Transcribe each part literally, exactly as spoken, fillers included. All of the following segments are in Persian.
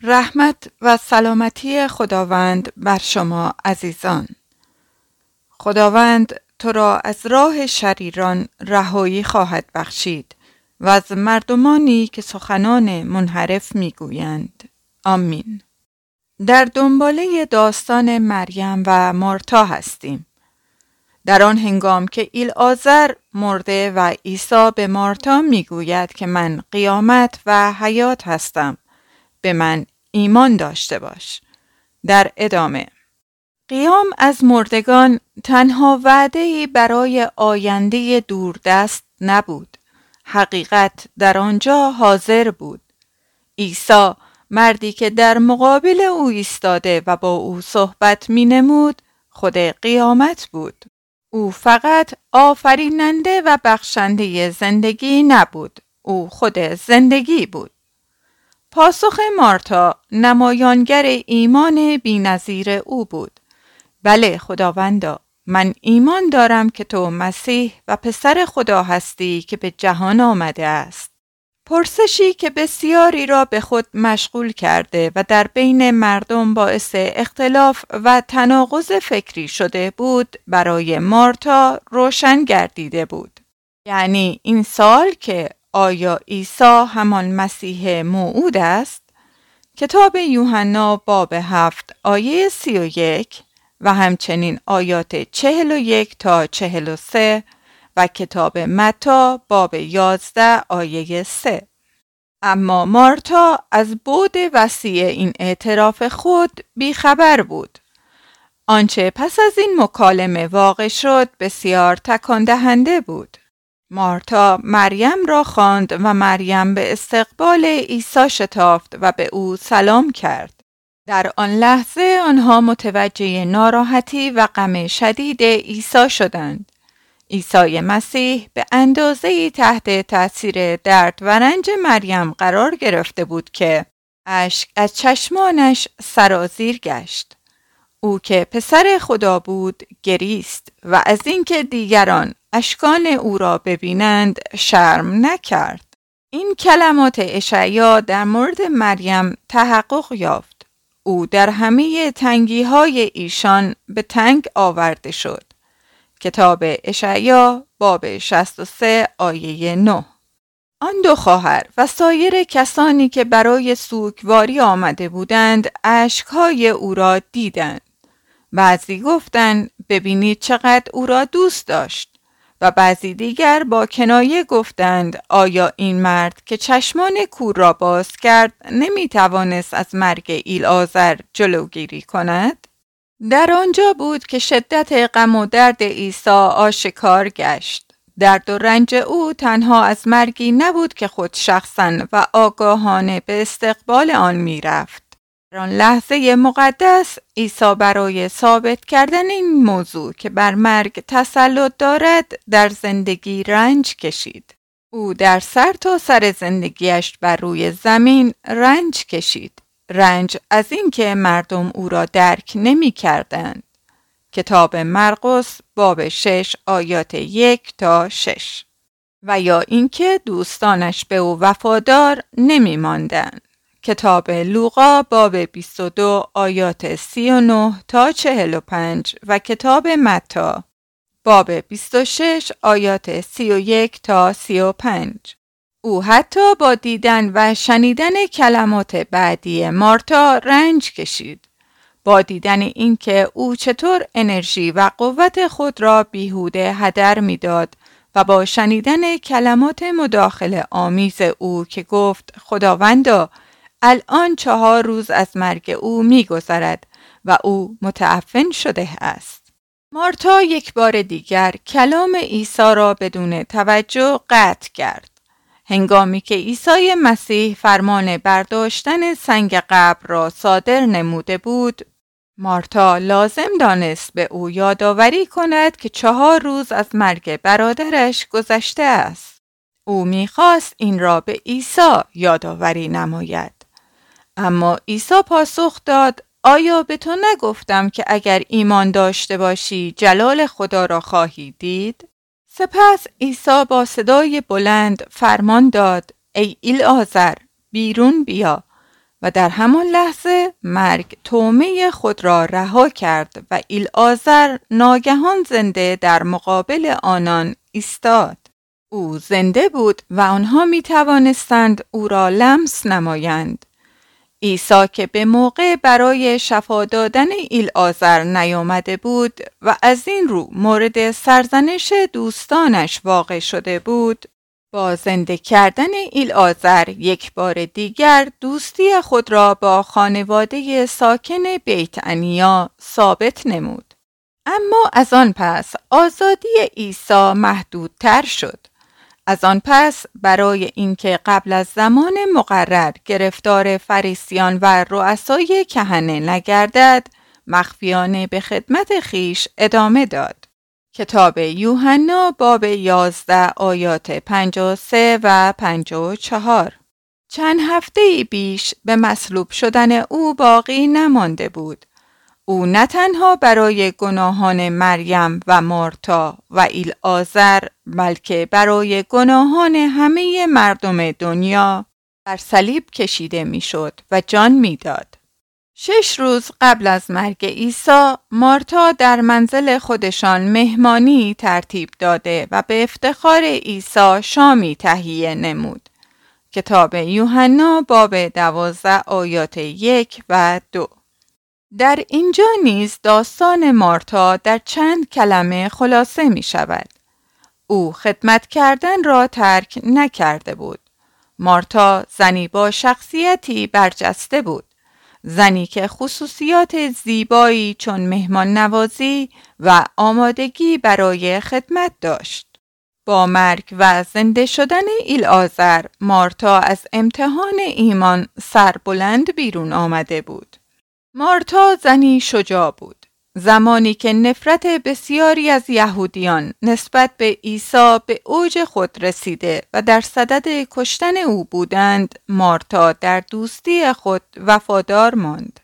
رحمت و سلامتی خداوند بر شما عزیزان. خداوند تو را از راه شریران رهایی خواهد بخشید و از مردمانی که سخنان منحرف میگویند. آمین. در دنباله داستان مریم و مارتا هستیم. در آن هنگام که ایلعازر مرده و عیسی به مارتا میگوید که من قیامت و حیات هستم، به من ایمان داشته باش. در ادامه، قیام از مردگان تنها وعده‌ای برای آینده دوردست نبود. حقیقت در آنجا حاضر بود. عیسی، مردی که در مقابل او ایستاده و با او صحبت می نمود، خود قیامت بود. او فقط آفریننده و بخشنده زندگی نبود، او خود زندگی بود. پاسخ مارتا نمایانگر ایمان بی‌نظیر او بود. بله خداوندا، من ایمان دارم که تو مسیح و پسر خدا هستی که به جهان آمده است. پرسشی که بسیاری را به خود مشغول کرده و در بین مردم باعث اختلاف و تناقض فکری شده بود، برای مارتا روشن گردیده بود. یعنی این سوال که آیا عیسی همان مسیح موعود است؟ کتاب یوحنا باب هفت آیه سی و یک و همچنین آیات چهل و یک تا چهل و سه و کتاب متی باب یازده آیه سه. اما مارتا از بعد وسیع این اعتراف خود بیخبر بود. آنچه پس از این مکالمه واقع شد بسیار تکان دهنده بود. مارتا مریم را خواند و مریم به استقبال عیسی شتافت و به او سلام کرد. در آن لحظه آنها متوجه ناراحتی و غم شدید عیسی شدند. عیسی مسیح به اندازه‌ای تحت تأثیر درد و رنج مریم قرار گرفته بود که اشک از چشمانش سرازیر گشت. او که پسر خدا بود گریست و از اینکه دیگران اشکان او را ببینند شرم نکرد. این کلمات اشعیا در مورد مریم تحقق یافت. او در همه تنگی‌های ایشان به تنگ آورده شد. کتاب اشعیا باب شصت و سه آیه نه. آن دو خواهر و سایر کسانی که برای سوگواری آمده بودند اشک‌های او را دیدند. بعضی گفتند ببینید چقدر او را دوست داشت و بعضی دیگر با کنایه گفتند آیا این مرد که چشمان کور را باز کرد نمی توانست از مرگ ایلعازر جلوگیری کند؟ در آنجا بود که شدت غم و درد عیسی آشکار گشت. درد و رنج او تنها از مرگی نبود که خود شخصاً و آگاهانه به استقبال آن می رفت. در آن لحظه مقدس عیسی برای ثابت کردن این موضوع که بر مرگ تسلط دارد در زندگی رنج کشید. او در سر تا سر زندگیش بر روی زمین رنج کشید. رنج از اینکه مردم او را درک نمی کردند. کتاب مرقس باب شش آیات یک تا شش. و یا اینکه دوستانش به او وفادار نمی ماندند. کتاب لوقا باب بیست و دو آیات سی و نه تا چهل و پنج و کتاب متی باب بیست و شش آیات سی و یک تا سی و پنج. او حتی با دیدن و شنیدن کلمات بعدی مارتا رنج کشید. با دیدن اینکه او چطور انرژی و قوت خود را بیهوده هدر می‌داد و با شنیدن کلمات مداخله آمیز او که گفت خداوندا الان چهار روز از مرگ او می‌گذرد و او متعفن شده است. مارتا یک بار دیگر کلام عیسی را بدون توجه قطع کرد. هنگامی که عیسی مسیح فرمان برداشتن سنگ قبر را صادر نموده بود، مارتا لازم دانست به او یادآوری کند که چهار روز از مرگ برادرش گذشته است. او می‌خواست این را به عیسی یادآوری نماید. اما عیسی پاسخ داد آیا به تو نگفتم که اگر ایمان داشته باشی جلال خدا را خواهی دید؟ سپس عیسی با صدای بلند فرمان داد ای ایلعازر بیرون بیا و در همان لحظه مرگ طعمه خود را رها کرد و ایلعازر ناگهان زنده در مقابل آنان ایستاد. او زنده بود و آنها می توانستند او را لمس نمایند. عیسی که به موقع برای شفا دادن ایلعازر نیامده بود و از این رو مورد سرزنش دوستانش واقع شده بود، با زنده کردن ایلعازر یک بار دیگر دوستی خود را با خانواده ساکن بیت عنیا ثابت نمود. اما از آن پس آزادی عیسی محدودتر شد. از آن پس برای اینکه قبل از زمان مقرر گرفتار فریسیان و رؤسای کهنه نگردد، مخفیانه به خدمت خیش ادامه داد. کتاب یوحنا باب یازده آیات پنجاه و سه و پنجاه و چهار. چند هفته بیش به مصلوب شدن او باقی نمانده بود. او نه تنها برای گناهان مریم و مارتا و ایلعازر، بلکه برای گناهان همه مردم دنیا بر صلیب کشیده میشد و جان میداد. شش روز قبل از مرگ عیسی، مارتا در منزل خودشان مهمانی ترتیب داده و به افتخار عیسی شامی تهیه نمود. کتاب یوحنا باب دوازده آیات یک و دو. در اینجا نیز داستان مارتا در چند کلمه خلاصه می شود. او خدمت کردن را ترک نکرده بود. مارتا زنی با شخصیتی برجسته بود. زنی که خصوصیات زیبایی چون مهمان نوازی و آمادگی برای خدمت داشت. با مرگ و زنده شدن ایلعازر، مارتا از امتحان ایمان سربلند بیرون آمده بود. مارتا زنی شجاع بود. زمانی که نفرت بسیاری از یهودیان نسبت به عیسی به اوج خود رسیده و در صدد کشتن او بودند، مارتا در دوستی خود وفادار ماند.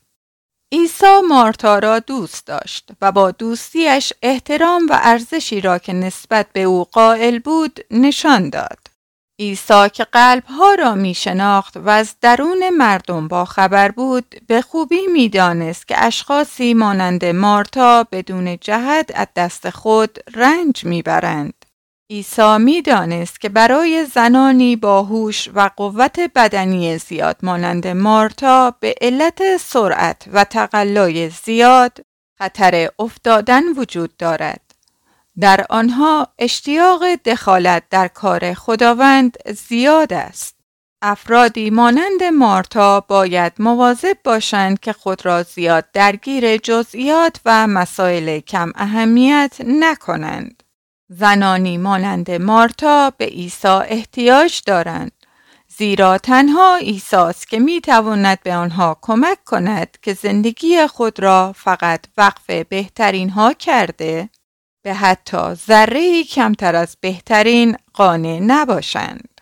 عیسی مارتا را دوست داشت و با دوستیش احترام و ارزشی را که نسبت به او قائل بود نشان داد. عیسی که قلبها را می شناخت و از درون مردم با خبر بود، به خوبی می دانست که اشخاصی مانند مارتا بدون جهت از دست خود رنج می برند. عیسی می دانست که برای زنانی با هوش و قوت بدنی زیاد مانند مارتا به علت سرعت و تقلای زیاد خطر افتادن وجود دارد. در آنها اشتیاق دخالت در کار خداوند زیاد است. افرادی مانند مارتا باید مواظب باشند که خود را زیاد درگیر جزئیات و مسائل کم اهمیت نکنند. زنانی مانند مارتا به عیسی احتیاج دارند، زیرا تنها عیسی است که می تواند به آنها کمک کند که زندگی خود را فقط وقف بهترین ها کرده، به حتی ذره‌ای کمتر از بهترین قانع نباشند.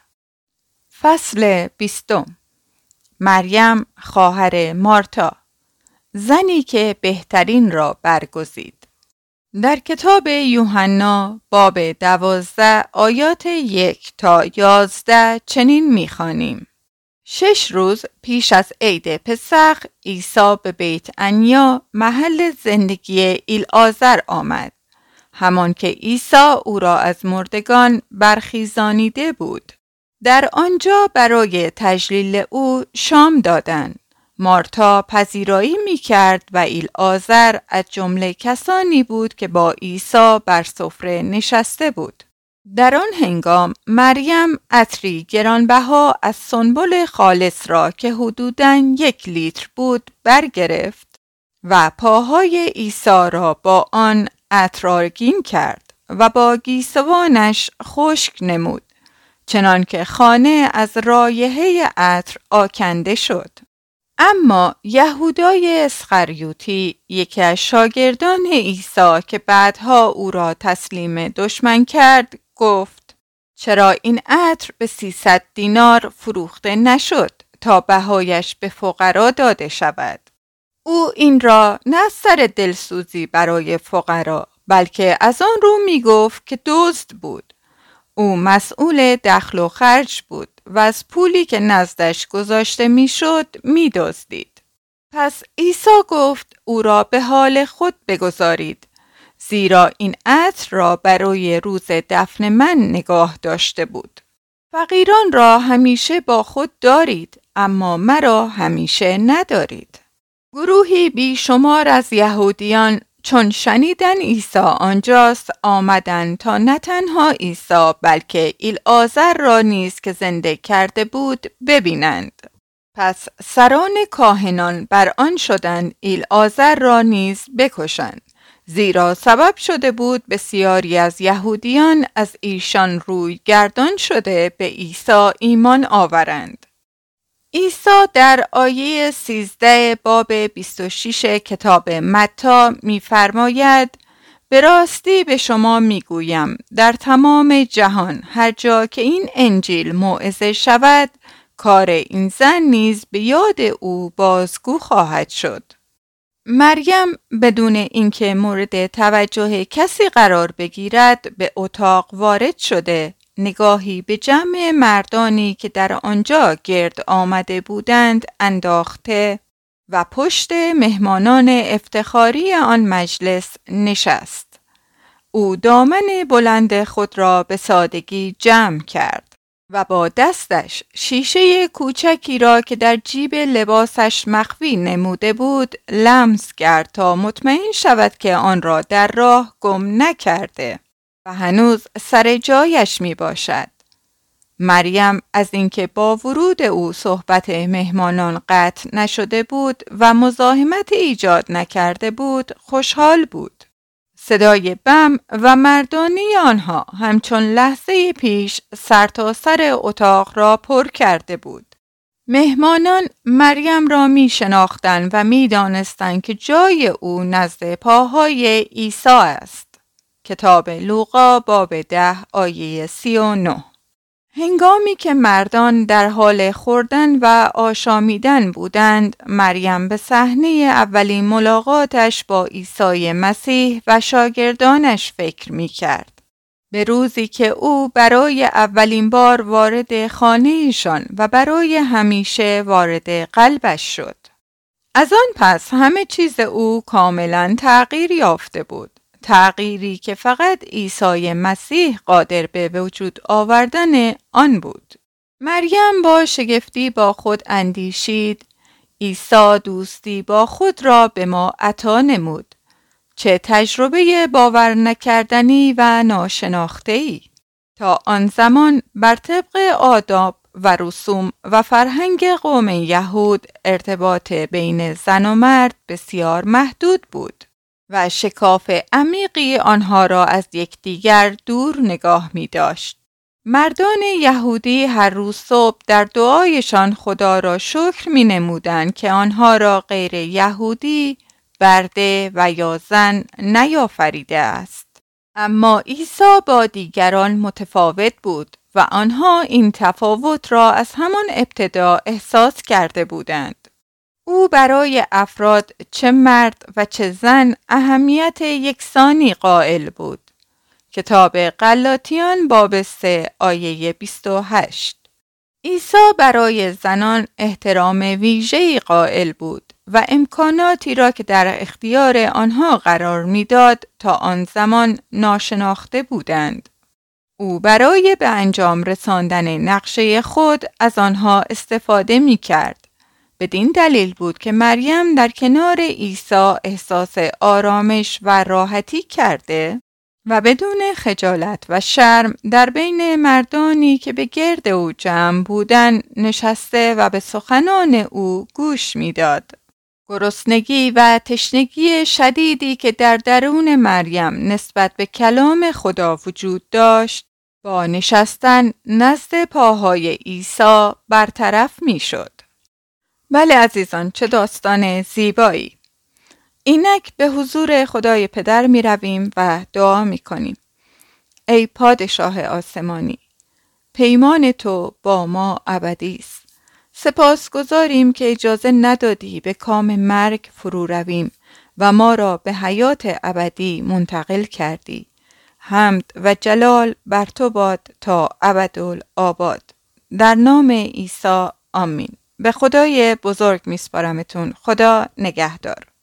فصل بیستم. مریم خواهر مارتا، زنی که بهترین را برگزید. در کتاب یوحنا باب دوازده آیات یک تا یازده چنین می‌خوانیم: شش روز پیش از عید پسخ، عیسی به بیت عنیا محل زندگی ایلعازر آمد، همان که عیسی او را از مردگان برخیزانیده بود. در آنجا برای تجلیل او شام دادند. مارتا پذیرایی می کرد و ایلعازر از جمله کسانی بود که با عیسی بر سفره نشسته بود. در آن هنگام مریم عطری گرانبها از سنبل خالص را که حدوداً یک لیتر بود برگرفت و پاهای عیسی را با آن عطرآگین کرد و با گیسوانش خشک نمود، چنان که خانه از رایحه عطر آکنده شد. اما یهودای اسخریوطی، یکی از شاگردان عیسی که بعدها او را تسلیم دشمن کرد، گفت: چرا این عطر به سیصد دینار فروخته نشد تا بهایش به فقرا داده شود؟ او این را نه از سر دلسوزی برای فقرا، بلکه از آن رو می گفت که دزد بود. او مسئول دخل و خرج بود. و از پولی که نزدش گذاشته میشد می‌دزدید. پس عیسی گفت او را به حال خود بگذارید، زیرا این عطر را برای روز دفن من نگاه داشته بود. فقیران را همیشه با خود دارید، اما مرا همیشه ندارید. گروهی بیشمار از یهودیان چون شنیدن عیسی آنجاست آمدند تا نه تنها عیسی بلکه ایلعازر را نیز که زنده کرده بود ببینند. پس سران کاهنان بر آن شدند ایلعازر را نیز بکشند، زیرا سبب شده بود بسیاری از یهودیان از ایشان روی گردان شده به عیسی ایمان آورند. عیسی در آیه سیزده باب بیست و شش کتاب متی می‌فرماید: به راستی به شما میگویم در تمام جهان هر جا که این انجیل موعظه شود، کار این زن نیز به یاد او بازگو خواهد شد. مریم بدون اینکه مورد توجه کسی قرار بگیرد به اتاق وارد شده، نگاهی به جمع مردانی که در آنجا گرد آمده بودند انداخته و پشت مهمانان افتخاری آن مجلس نشست. او دامن بلند خود را به سادگی جمع کرد و با دستش شیشه کوچکی را که در جیب لباسش مخفی نموده بود لمس کرد تا مطمئن شود که آن را در راه گم نکرده و هنوز سر جایش می باشد. مریم از اینکه با ورود او صحبت مهمانان قطع نشده بود و مزاحمت ایجاد نکرده بود خوشحال بود. صدای بم و مردانی آنها همچون لحظه پیش سرتاسر اتاق را پر کرده بود. مهمانان مریم را می شناختند و می دانستند که جای او نزد پاهای عیسی است. کتاب لوقا باب ده آیه سی و نه. هنگامی که مردان در حال خوردن و آشامیدن بودند، مریم به صحنه اولین ملاقاتش با عیسی مسیح و شاگردانش فکر می کرد. به روزی که او برای اولین بار وارد خانه‌شان و برای همیشه وارد قلبش شد. از آن پس همه چیز او کاملا تغییر یافته بود. تغییری که فقط عیسی مسیح قادر به وجود آوردن آن بود. مریم با شگفتی با خود اندیشید: عیسی دوستی با خود را به ما عطا نمود. چه تجربه باور نکردنی و ناشناخته‌ای! تا آن زمان بر طبق آداب و رسوم و فرهنگ قوم یهود ارتباط بین زن و مرد بسیار محدود بود و شکاف عمیقی آنها را از یکدیگر دور نگاه می داشت. مردان یهودی هر روز صبح در دعایشان خدا را شکر می نمودند که آنها را غیر یهودی، برده و یا زن نیافریده است. اما عیسی با دیگران متفاوت بود و آنها این تفاوت را از همان ابتدا احساس کرده بودند. او برای افراد چه مرد و چه زن اهمیت یکسانی قائل بود. کتاب غلاطیان باب سه آیه بیست و هشت. عیسی برای زنان احترام ویژه‌ای قائل بود و امکاناتی را که در اختیار آنها قرار می‌داد تا آن زمان ناشناخته بودند. او برای به انجام رساندن نقشه خود از آنها استفاده می‌کرد. بدین دلیل بود که مریم در کنار عیسی احساس آرامش و راحتی کرده و بدون خجالت و شرم در بین مردانی که به گرد او جمع بودند نشسته و به سخنان او گوش می‌داد. گرسنگی و تشنگی شدیدی که در درون مریم نسبت به کلام خدا وجود داشت، با نشستن نزد پاهای عیسی برطرف می‌شد. بله عزیزان، چه داستان زیبایی! اینک به حضور خدای پدر می رویم و دعا می کنیم. ای پادشاه آسمانی، پیمان تو با ما ابدی است. سپاسگزاریم که اجازه ندادی به کام مرگ فرو رویم و ما را به حیات ابدی منتقل کردی. حمد و جلال بر تو باد تا ابدالآباد. در نام عیسی آمین. به خدای بزرگ میسپارمتون. خدا نگهدار.